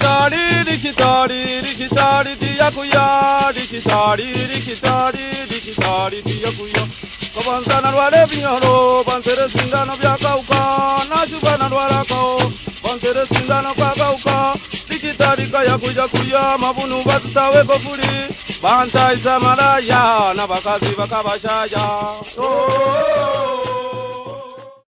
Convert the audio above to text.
Rikitari tiyakuya, rikitari tiyakuya. Kabanzana lwale binyoro, bantere sindano byakauka, nasubana lwala kao, bantere sindano kakauka. Rikitari kaya kuya, mabunu basitawe kofuli, banta isa malaya, na bakazi bakabashaya. Oh.